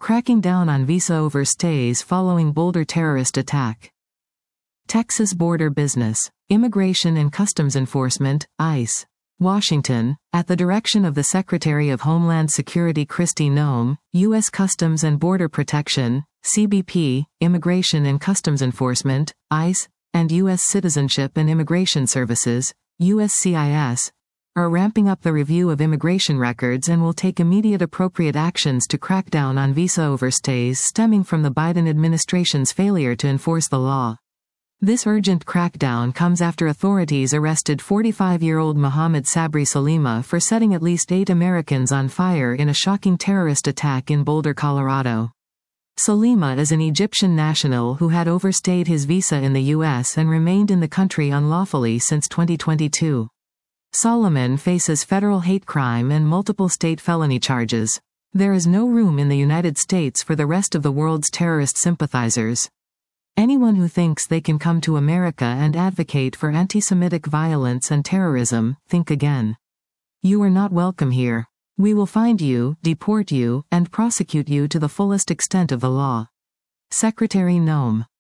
cracking down on visa overstays following Boulder terrorist attack. Texas Border Business, Immigration and Customs Enforcement, ICE. Washington, at the direction of the Secretary of Homeland Security Kristi Noem, U.S. Customs and Border Protection, CBP, Immigration and Customs Enforcement, ICE, and U.S. Citizenship and Immigration Services, USCIS, are ramping up the review of immigration records and will take immediate appropriate actions to crack down on visa overstays stemming from the Biden administration's failure to enforce the law. This urgent crackdown comes after authorities arrested 45-year-old Mohammed Sabri Salima for setting at least 8 Americans on fire in a shocking terrorist attack in Boulder, Colorado. Salima is an Egyptian national who had overstayed his visa in the U.S. and remained in the country unlawfully since 2022. Solomon faces federal hate crime and multiple state felony charges. There is no room in the United States for the rest of the world's terrorist sympathizers. Anyone who thinks they can come to America and advocate for anti-Semitic violence and terrorism, think again. You are not welcome here. We will find you, deport you, and prosecute you to the fullest extent of the law. Secretary Noem.